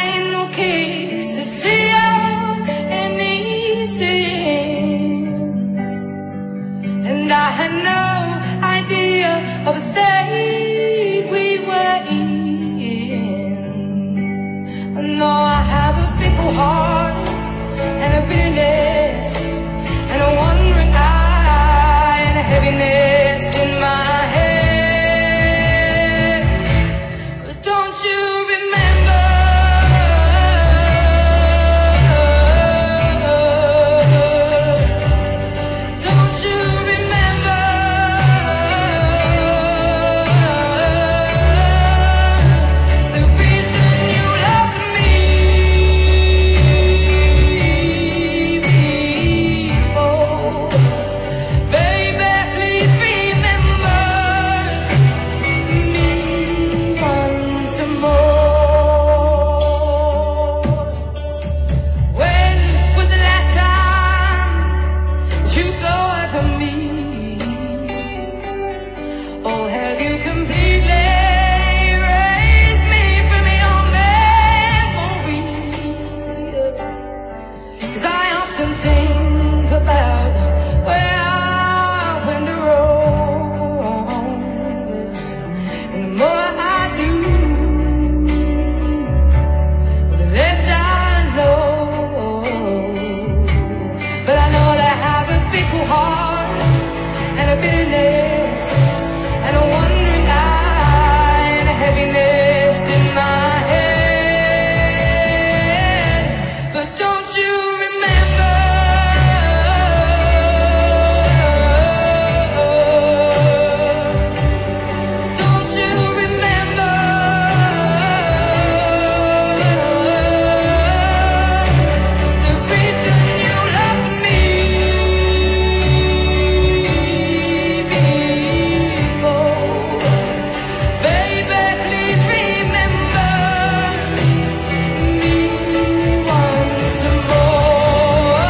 ain't no case to see out any sins, and I had no idea of the state we were in. I know I have a fickle heart and a bitterness and a wandering eye and a heaviness in my head. But don't you remember? Don't you remember the reason you loved me before? Baby, please remember me once more. When was the last time that you thought of me? Or have you completely erased me from your memory? 'Cause I often think about where I went wrong, and the more I do, the less I know. But I know that I have a fickle heart and a bitterness and a wandering eye and a heaviness in my head. But don't you remember? Don't you remember the reason you loved me before? Baby, please remember me once more.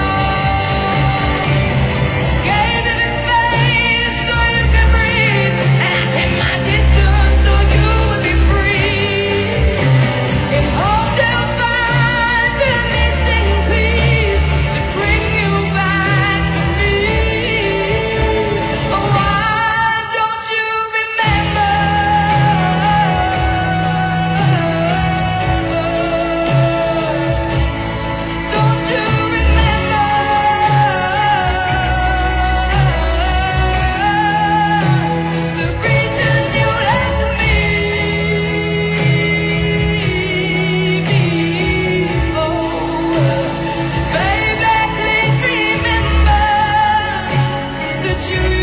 Gave you the space so you could breathe, and I kept my distance so you would be free. In hope to find the missing piece to bring you back to me. Oh, why don't you remember? Don't you remember the reason you left me before? Baby, please remember that you